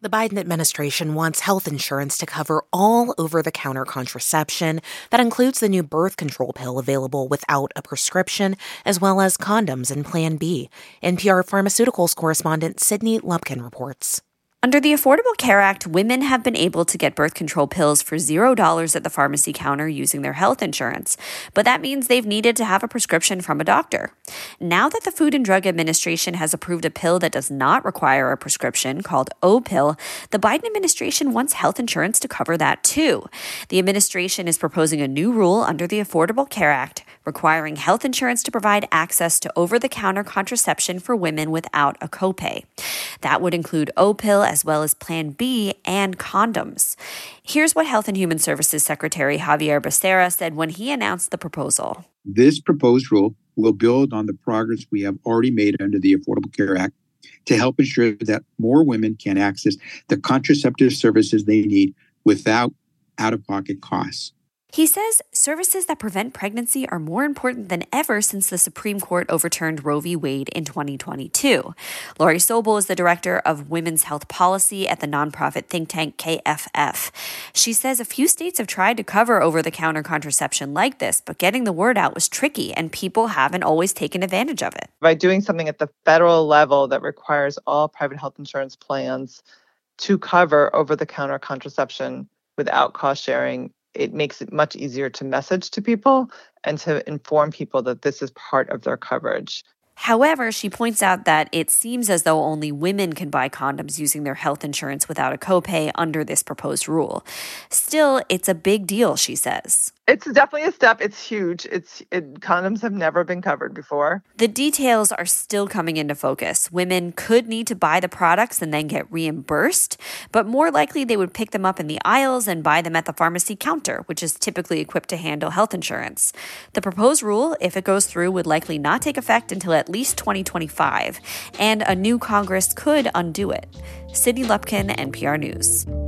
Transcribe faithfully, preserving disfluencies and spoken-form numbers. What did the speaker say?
The Biden administration wants health insurance to cover all over-the-counter contraception. That includes the new birth control pill available without a prescription, as well as condoms and Plan B. N P R Pharmaceuticals correspondent Sydney Lupkin reports. Under the Affordable Care Act, women have been able to get birth control pills for zero dollars at the pharmacy counter using their health insurance, but that means they've needed to have a prescription from a doctor. Now that the Food and Drug Administration has approved a pill that does not require a prescription called Opill, the Biden administration wants health insurance to cover that too. The administration is proposing a new rule under the Affordable Care Act requiring health insurance to provide access to over-the-counter contraception for women without a copay. That would include Opill as well as Plan B and condoms. Here's what Health and Human Services Secretary Xavier Becerra said when he announced the proposal. This proposed rule will build on the progress we have already made under the Affordable Care Act to help ensure that more women can access the contraceptive services they need without out-of-pocket costs. He says services that prevent pregnancy are more important than ever since the Supreme Court overturned Roe v. Wade in twenty twenty-two. Laurie Sobel is the director of women's health policy at the nonprofit think tank K F F. She says a few states have tried to cover over-the-counter contraception like this, but getting the word out was tricky, and people haven't always taken advantage of it. By doing something at the federal level that requires all private health insurance plans to cover over-the-counter contraception without cost sharing, it makes it much easier to message to people and to inform people that this is part of their coverage. However, she points out that it seems as though only women can buy condoms using their health insurance without a copay under this proposed rule. Still, it's a big deal, she says. It's definitely a step. It's huge. It's it, condoms have never been covered before. The details are still coming into focus. Women could need to buy the products and then get reimbursed, but more likely they would pick them up in the aisles and buy them at the pharmacy counter, which is typically equipped to handle health insurance. The proposed rule, if it goes through, would likely not take effect until at least twenty twenty-five, and a new Congress could undo it. Sydney Lupkin, N P R News.